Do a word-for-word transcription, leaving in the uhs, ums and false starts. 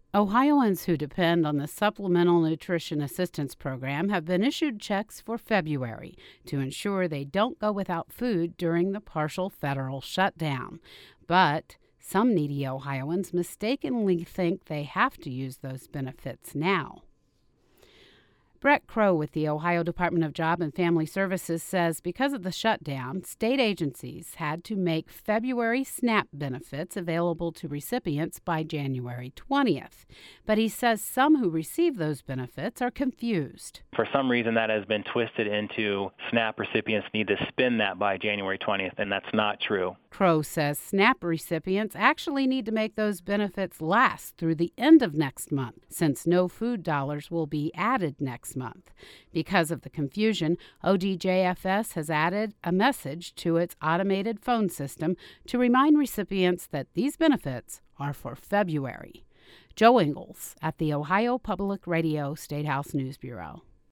Ohioans who depend on the Supplemental Nutrition Assistance Program have been issued checks for February to ensure they don't go without food during the partial federal shutdown. But some needy Ohioans mistakenly think they have to use those benefits now. Brett Crow with the Ohio Department of Job and Family Services says because of the shutdown, state agencies had to make February SNAP benefits available to recipients by January twentieth. But he says some who receive those benefits are confused. For some reason, that has been twisted into SNAP recipients need to spend that by January twentieth, and that's not true. Crow says SNAP recipients actually need to make those benefits last through the end of next month, since no food dollars will be added next month. Because of the confusion, O D J F S has added a message to its automated phone system to remind recipients that these benefits are for February. Joe Ingles at the Ohio Public Radio State House News Bureau.